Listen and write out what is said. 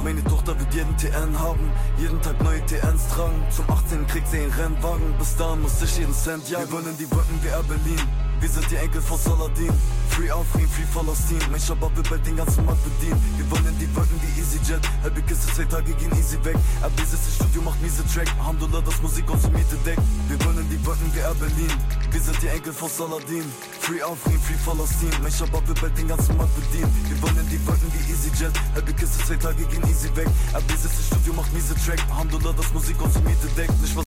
Meine Tochter wird jeden TN haben, jeden Tag neue TNs tragen. Zum 18 kriegt sie einen Rennwagen, bis dahin muss ich jeden Cent jagen. Wir wollen die Wolken wie Air Berlin, wir sind die Enkel von Saladin. Free Afrin, free Palästin, mein Shabab will bald den ganzen Markt bedienen. Wir wollen die Wolken wie EasyJet, halbe Kiste 2 Tage gehen easy weg. RB sitzt im Studio, macht miese Track, Alhamdulillah, das Musik uns zur Miete deckt. Wir wollen die Wolken wie Air Berlin, wir sind die Enkel von Saladin. Free Afrin, free Palästin, mein Shabab will bald den ganzen Markt bedienen. Wir wollen die Wolken wie EasyJet, halbe Kiste 2 Tage gehen easy weg. RB sitzt im Studio, macht miese Track, Alhamdulillah, das Musik uns zur Miete deckt. Nicht was